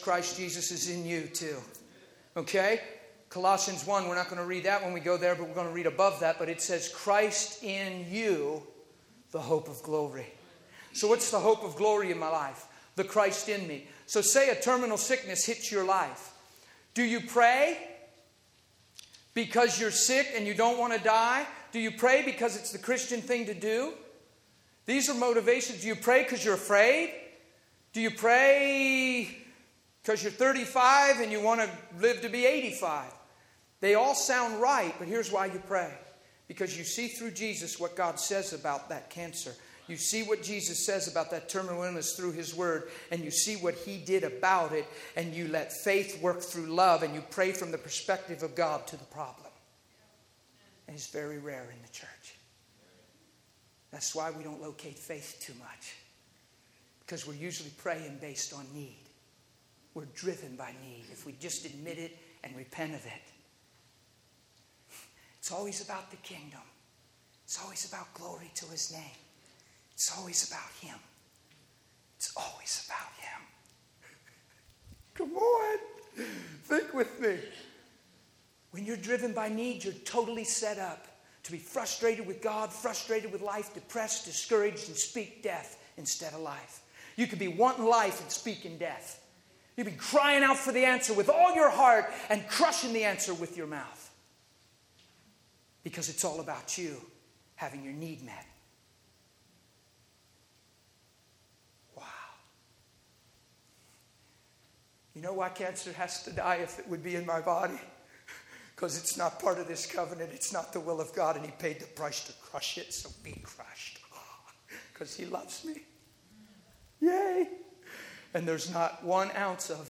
Christ Jesus is in you too. Okay? Colossians 1, we're not going to read that when we go there, but we're going to read above that. But it says, Christ in you, the hope of glory. So what's the hope of glory in my life? The Christ in me. So say a terminal sickness hits your life. Do you pray because you're sick and you don't want to die? Do you pray because it's the Christian thing to do? These are motivations. Do you pray because you're afraid? Do you pray because you're 35 and you want to live to be 85? They all sound right, but here's why you pray. Because you see through Jesus what God says about that cancer. You see what Jesus says about that terminal illness through His Word, and you see what He did about it, and you let faith work through love, and you pray from the perspective of God to the problem. And it's very rare in the church. That's why we don't locate faith too much. Because we're usually praying based on need. We're driven by need. If we just admit it and repent of it. It's always about the kingdom. It's always about glory to His name. It's always about Him. It's always about Him. Come on. Think with me. When you're driven by need, you're totally set up to be frustrated with God, frustrated with life, depressed, discouraged, and speak death instead of life. You could be wanting life and speaking death. You could be crying out for the answer with all your heart and crushing the answer with your mouth. Because it's all about you having your need met. Wow. You know why cancer has to die if it would be in my body? Because it's not part of this covenant. It's not the will of God. And He paid the price to crush it. So be crushed. Because He loves me. Yay. And there's not 1 ounce of